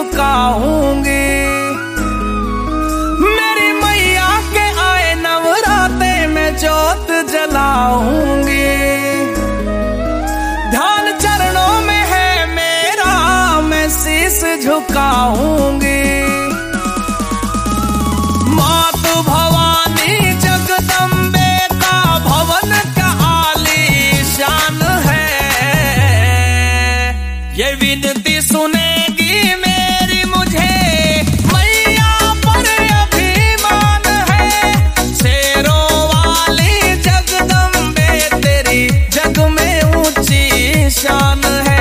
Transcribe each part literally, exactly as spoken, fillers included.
झुकाऊंगी। मेरी मैया के आए नवराते में जोत जलाऊंगी। ध्यान चरणों में है मेरा, मैं शीश झुकाऊंगी। मातु भवानी जगदम्बे का भवन का आलीशान है। ये विनती सुनेगी मेरी, मुझे मैया पर अभिमान है। शेरों वाली जगदम्बे तेरी जग में ऊंची शान है।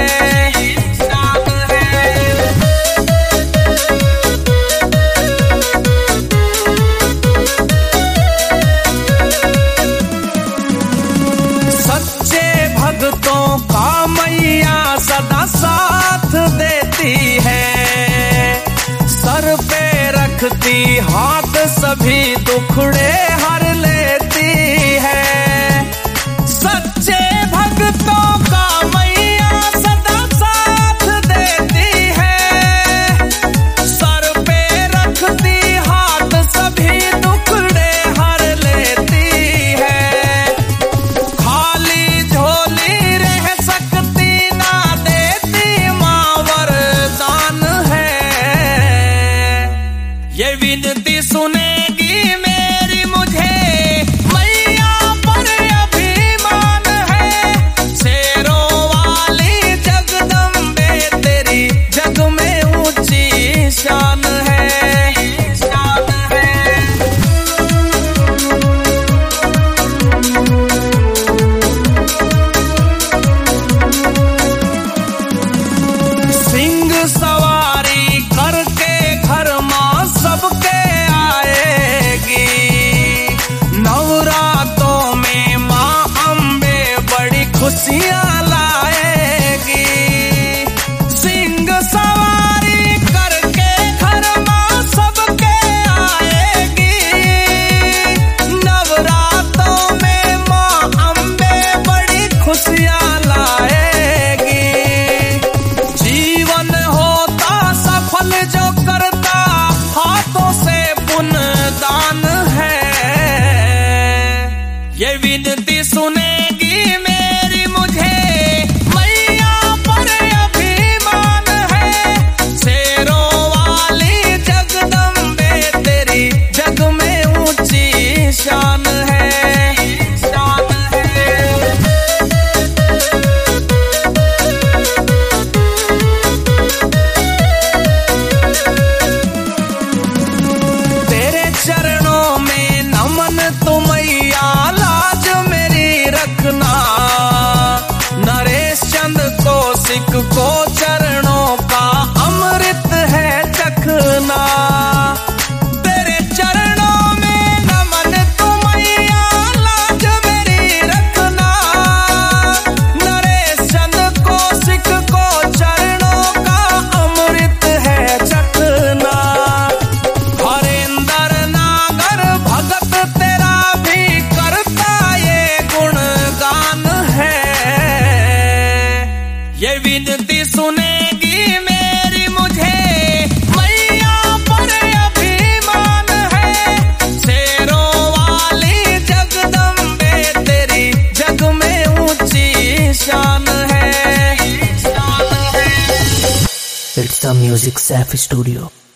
सच्चे भक्तों का मैया सदा साथ देती है। सर पे रखती हाथ सभी दुखड़े हर लेती है। सच्चे भक्तों का मैया सदा साथ देती है। सर पे रखती हाथ सभी दुखड़े हर लेती है। खाली झोली रह सकती ना देती माँ वरदान है। ये विनती सुनेगी मेरी, मुझे मैया पर अभिमान है। शेरों वाली जगदम्बे तेरी जग में ऊंची शान है। शान है। सिंह सवारी करके घर माँ सबके आएगी। नवरातों में माँ अम्बे बड़ी खुशियाँ लाएगी। सिंह सवारी करके घर माँ सबके आएगी। नवरातों में माँ अम्बे बड़ी खुशियाँ लाएगी। जीवन होता सफल जो करता हाथों से पुण्य दान है। ये विनती सुनेगी मेरी, मुझे मैया पर अभिमान है। शेरों वाली जगदम्बे तेरी जग में ऊंची शान है। शान है। तेरे चरणों में नमन तो मैया, लाज मेरी रखना। नरेश चंद कौशिक को चरणों का अमृत है चखना। तेरे चरणों में नमन तो मैया, लाज मेरी रखना। नरेश चंद कौशिक को चरणों का अमृत है चखना। हरेंद्र नागर भगत तेरा भी करता ये गुणगान है। ये विनती सुनेगी मेरी, मुझे मैया पर अभिमान है। शेरों वाली जगदम्बे तेरी जग में ऊंची शान है। शान है। It's the Music Safe Studio.